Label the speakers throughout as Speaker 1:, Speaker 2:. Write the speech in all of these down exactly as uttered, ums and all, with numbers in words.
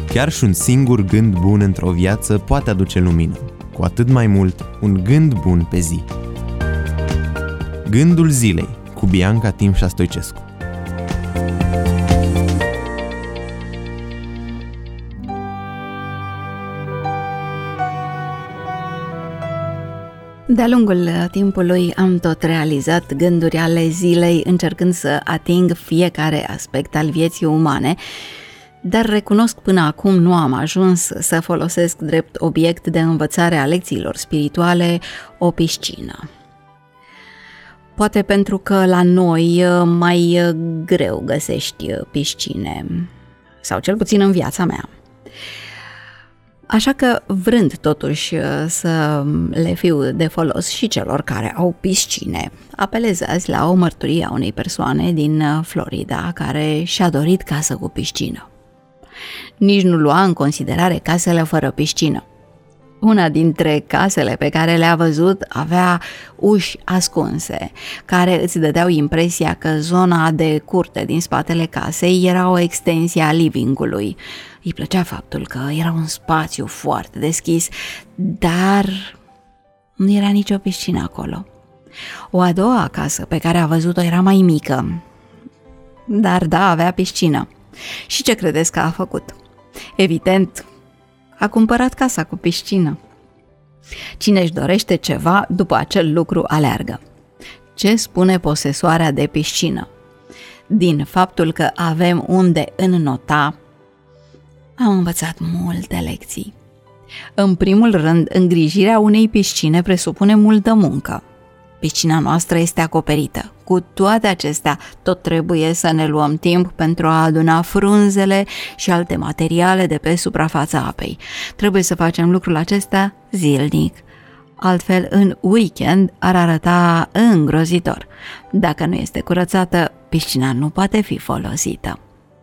Speaker 1: Chiar și un singur gând bun într-o viață poate aduce lumină, cu atât mai mult un gând bun pe zi. Gândul zilei cu Bianca Timșa Stoicescu.
Speaker 2: De-a lungul timpului am tot realizat gânduri ale zilei, încercând să ating fiecare aspect al vieții umane, dar recunosc până acum nu am ajuns să folosesc drept obiect de învățare a lecțiilor spirituale o piscină. Poate pentru că la noi mai greu găsești piscine, sau cel puțin în viața mea. Așa că, vrând totuși să le fiu de folos și celor care au piscine, apelez azi la o mărturie a unei persoane din Florida care și-a dorit casă cu piscină. Nici nu lua în considerare casele fără piscină. Una dintre casele pe care le-a văzut avea uși ascunse, care îți dădeau impresia că zona de curte din spatele casei era o extensie a living-ului. Îi plăcea faptul că era un spațiu foarte deschis, dar nu era nicio piscină acolo. O a doua casă pe care a văzut-o era mai mică, dar da, avea piscină. Și ce credeți că a făcut? Evident, a cumpărat casa cu piscină. Cine își dorește ceva, după acel lucru aleargă. Ce spune posesoarea de piscină? Din faptul că avem unde înnota, am învățat multe lecții. În primul rând, îngrijirea unei piscine presupune multă muncă. Piscina noastră este acoperită. Cu toate acestea, tot trebuie să ne luăm timp pentru a aduna frunzele și alte materiale de pe suprafața apei. Trebuie să facem lucrul acesta zilnic. Altfel, în weekend ar arăta îngrozitor. Dacă nu este curățată, piscina nu poate fi folosită.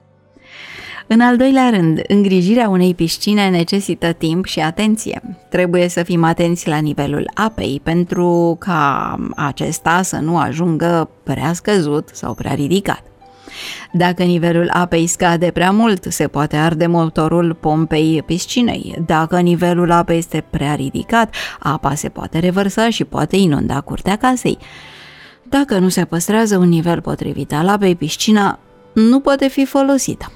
Speaker 2: În al doilea rând, îngrijirea unei piscine necesită timp și atenție. Trebuie să fim atenți la nivelul apei pentru ca acesta să nu ajungă prea scăzut sau prea ridicat. Dacă nivelul apei scade prea mult, se poate arde motorul pompei piscinei. Dacă nivelul apei este prea ridicat, apa se poate revărsa și poate inunda curtea casei. Dacă nu se păstrează un nivel potrivit al apei, piscina nu poate fi folosită.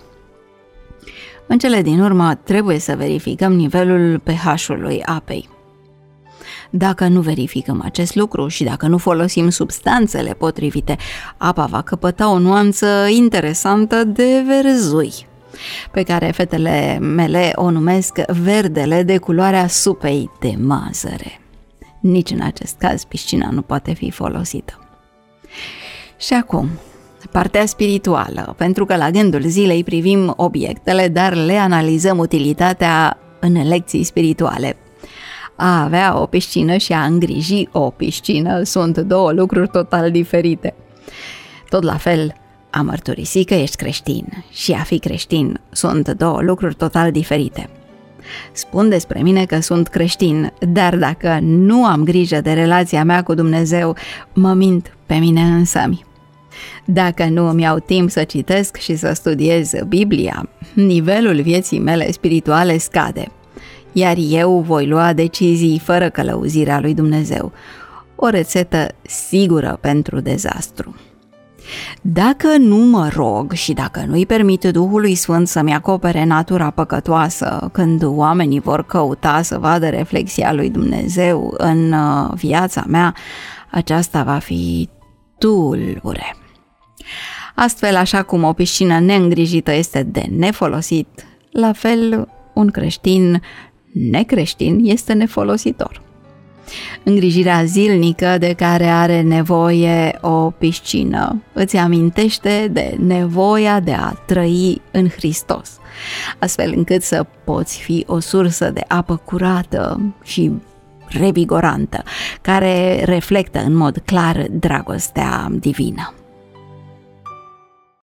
Speaker 2: În cele din urmă, trebuie să verificăm nivelul pH-ului apei. Dacă nu verificăm acest lucru și dacă nu folosim substanțele potrivite, apa va căpăta o nuanță interesantă de verzui, pe care fetele mele o numesc verdele de culoarea supei de mazăre. Nici în acest caz piscina nu poate fi folosită. Și acum, partea spirituală, pentru că la gândul zilei privim obiectele, dar le analizăm utilitatea în lecții spirituale. A avea o piscină și a îngriji o piscină sunt două lucruri total diferite. Tot la fel, a mărturisi că ești creștin și a fi creștin sunt două lucruri total diferite. Spun despre mine că sunt creștin, dar dacă nu am grijă de relația mea cu Dumnezeu, mă mint pe mine însămi. Dacă nu îmi iau timp să citesc și să studiez Biblia, nivelul vieții mele spirituale scade, iar eu voi lua decizii fără călăuzirea lui Dumnezeu. O rețetă sigură pentru dezastru. Dacă nu mă rog și dacă nu-i permit Duhului Sfânt să-mi acopere natura păcătoasă, când oamenii vor căuta să vadă reflexia lui Dumnezeu în viața mea, aceasta va fi tulbure. Astfel, așa cum o piscină neîngrijită este de nefolosit, la fel un creștin necreștin este nefolositor. Îngrijirea zilnică de care are nevoie o piscină îți amintește de nevoia de a trăi în Hristos, astfel încât să poți fi o sursă de apă curată și revigorantă, care reflectă în mod clar dragostea divină.